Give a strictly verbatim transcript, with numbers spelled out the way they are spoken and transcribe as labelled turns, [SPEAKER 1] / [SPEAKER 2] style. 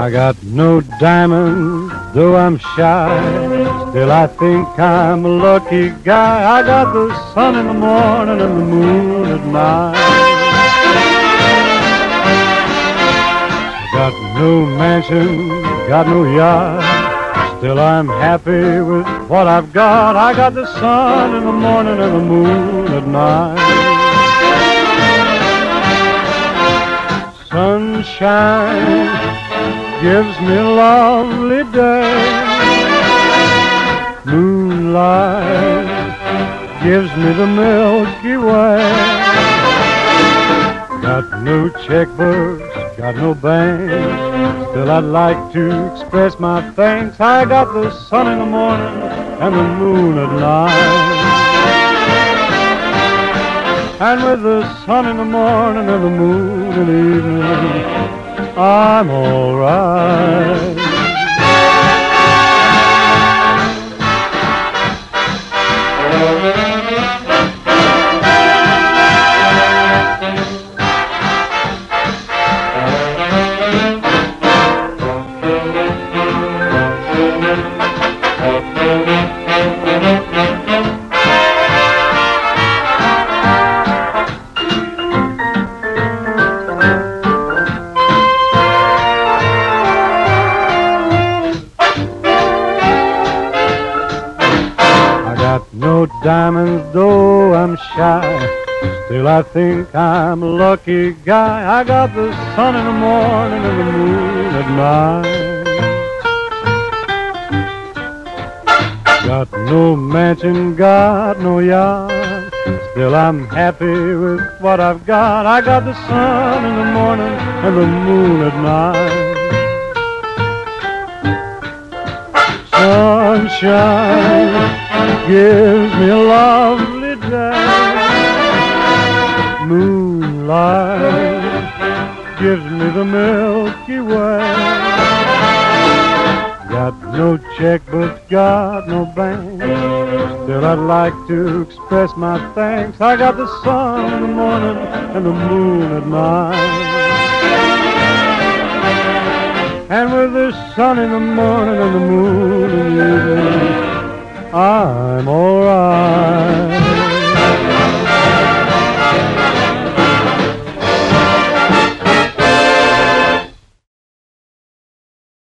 [SPEAKER 1] I got no diamond, though I'm shy. Still I think I'm a lucky guy. I got the sun in the morning and the moon at night. Got no mansion, got no yacht. Still I'm happy with what I've got. I got the sun in the morning and the moon at night. Sunshine gives me a lovely day. Moonlight gives me the Milky Way. Got no checkbooks, got no bank. Still I'd like to express my thanks. I got the sun in the morning and the moon at night. And with the sun in the morning and the moon in the evening, I'm all right. No diamonds, though I'm shy. Still I think I'm a lucky guy. I got the sun in the morning and the moon at night. Got no mansion, got no yacht. Still I'm happy with what I've got. I got the sun in the morning and the moon at night. Sunshine gives me a lovely day. Moonlight gives me the Milky Way. Got no checkbook, got no bank. Still I'd like to express my thanks. I got the sun in the morning and the moon at night. And with the sun in the morning and the moon